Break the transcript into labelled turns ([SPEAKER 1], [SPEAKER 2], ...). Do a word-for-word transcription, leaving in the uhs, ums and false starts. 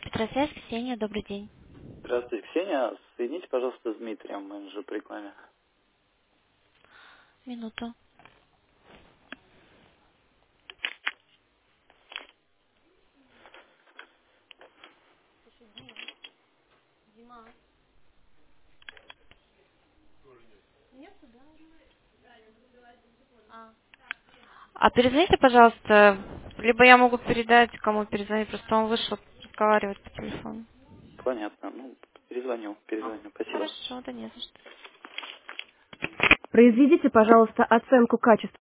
[SPEAKER 1] Петросвязь, Ксения, добрый день.
[SPEAKER 2] Здравствуйте, Ксения. Соедините, пожалуйста, с Дмитрием, менеджер по рекламе.
[SPEAKER 1] Минуту. А перезвоните, пожалуйста, либо я могу передать, кому перезвонить, просто он вышел разговаривать по телефону.
[SPEAKER 2] Понятно. Ну, перезвоню,
[SPEAKER 1] А,
[SPEAKER 2] перезвоню. Спасибо.
[SPEAKER 1] хорошо, да не за что.
[SPEAKER 3] Произведите, пожалуйста, оценку качества